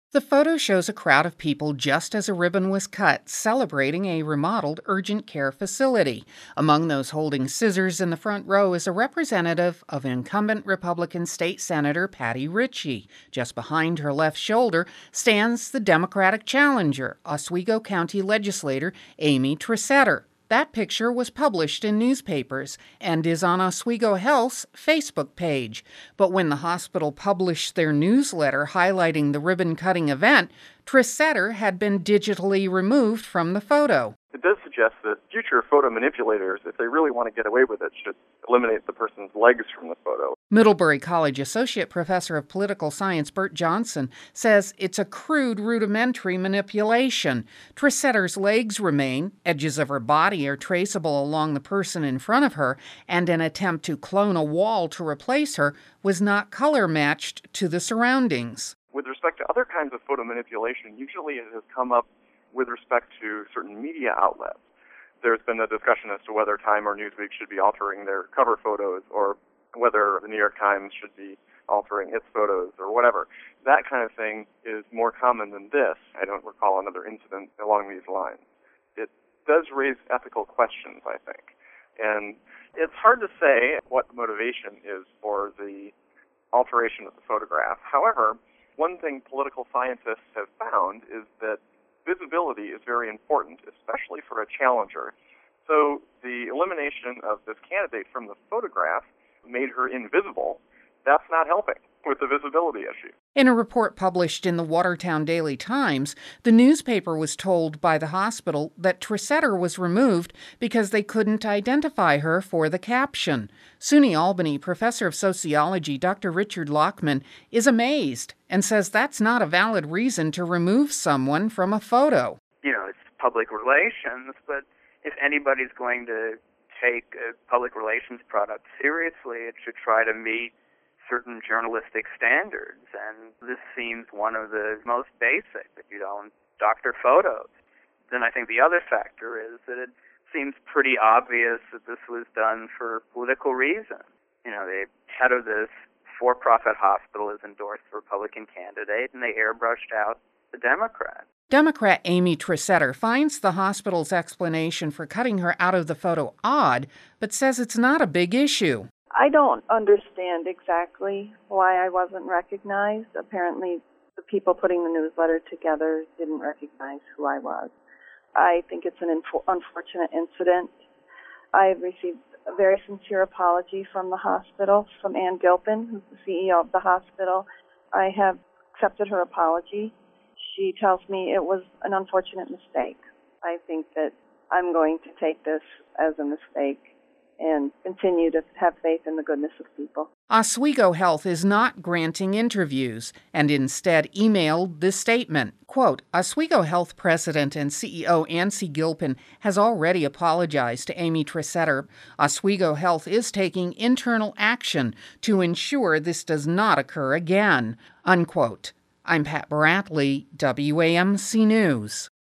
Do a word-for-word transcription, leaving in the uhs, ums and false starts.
The photo shows a crowd of people just as a ribbon was cut, celebrating a remodeled urgent care facility. Among those holding scissors in the front row is a representative of incumbent Republican State Senator Patty Ritchie. Just behind her left shoulder stands the Democratic challenger, Oswego County legislator Amy Tresetter. That picture was published in newspapers and is on Oswego Health's Facebook page. But when the hospital published their newsletter highlighting the ribbon-cutting event, Tresetter had been digitally removed from the photo. It does suggest that future photo manipulators, if they really want to get away with it, should eliminate the person's legs from the photo. Middlebury College Associate Professor of Political Science Bert Johnson says it's a crude, rudimentary manipulation. Tresetter's legs remain, edges of her body are traceable along the person in front of her, and an attempt to clone a wall to replace her was not color matched to the surroundings. With respect to other kinds of photo manipulation, usually it has come up with respect to certain media outlets. There's been a discussion as to whether Time or Newsweek should be altering their cover photos, or whether the New York Times should be altering its photos, or whatever. That kind of thing is more common than this. I don't recall another incident along these lines. It does raise ethical questions, I think. And it's hard to say what the motivation is for the alteration of the photograph. However, one thing political scientists have found is that visibility is very important, especially for a challenger. So the elimination of this candidate from the photograph made her invisible. That's not helping with the visibility issue. In a report published in the Watertown Daily Times, the newspaper was told by the hospital that Tresetter was removed because they couldn't identify her for the caption. SUNY Albany professor of sociology Doctor Richard Lockman is amazed and says that's not a valid reason to remove someone from a photo. You know, it's public relations, but if anybody's going to take a public relations product seriously, it should try to meet certain journalistic standards, and this seems one of the most basic, you know, doctor photos. Then I think the other factor is that it seems pretty obvious that this was done for political reasons. You know, the head of this for-profit hospital is endorsed the Republican candidate, and they airbrushed out the Democrat. Democrat Amy Tresetter finds the hospital's explanation for cutting her out of the photo odd, but says it's not a big issue. I don't understand exactly why I wasn't recognized. Apparently, the people putting the newsletter together didn't recognize who I was. I think it's an inf- unfortunate incident. I have received a very sincere apology from the hospital, from Ann Gilpin, who's the C E O of the hospital. I have accepted her apology. She tells me it was an unfortunate mistake. I think that I'm going to take this as a mistake and continue to have faith in the goodness of people. Oswego Health is not granting interviews and instead emailed this statement. Quote, Oswego Health President and C E O Ancy Gilpin has already apologized to Amy Tresetter. Oswego Health is taking internal action to ensure this does not occur again. Unquote. I'm Pat Baratley, W A M C News.